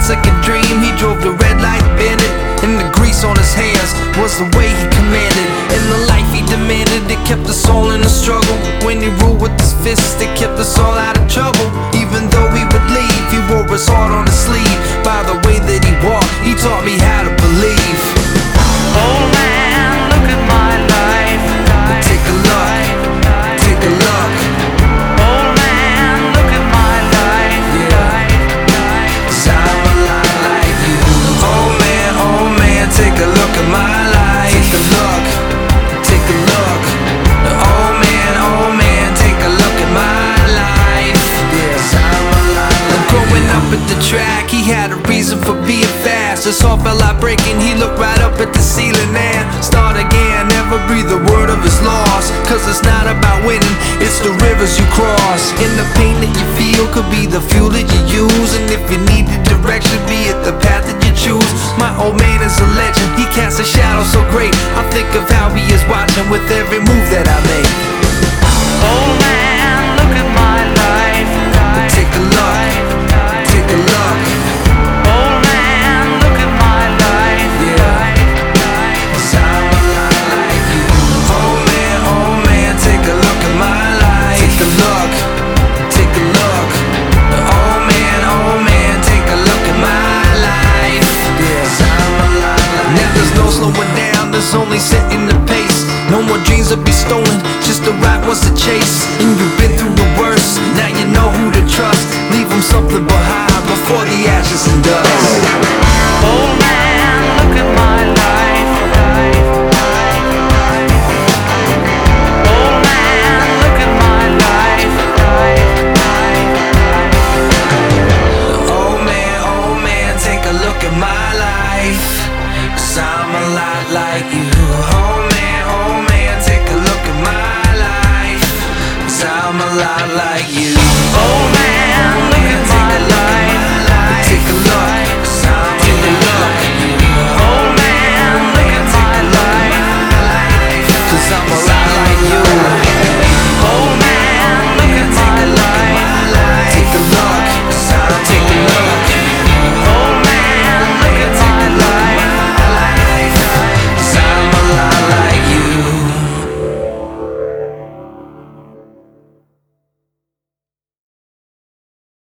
Mexican dream. He drove the red light bandit, and the grease on his hands was the way he commanded. And the life he demanded, it kept us all in a struggle. When he ruled with his fists, it kept us all out of trouble. Even though he would leave, he wore his heart on his sleeve. By the way that he walked, he taught me how to believe. Old man, look at my life. Take a look, take a look. Old man, look at my life. Cause I'm a lot like you. Oh man, take a look at my life. Take a look, take a look. Oh man, take a look at my life. Cause I'm a lot like you. Growing up at the track, he had a reason for being fast. His heart felt like breaking, he looked right up at the ceiling and start again. Never breathe a word of his loss, cause it's not about winning, it's the rivers you cross. And the pain that you feel could be the fuel that you use. And if you need the direction, be it the path that you choose. My old man is a legend, he casts a shadow so great. I think of how he is watching with every move that I make. Old man, look at my life. Take a look, take a look. Old man, look at my life. Cause I'm a lot like you. Oh man, take a look at my life. Take a look, take a look. Oh man, take a look at my life. Cause I'm a lot like you. Now there's no slowing down, there's only setting the pace. No more dreams will be stolen, just the right ones to chase. And you've been through the worst, now you know who to trust. Leave them something behind before the ashes and dust. Old man, look at my life. Old man, look at my life. Oh man, take a look at my life. Cause I'm a lot like you. Oh man, take a look at my life. Cause I'm a lot like you. Old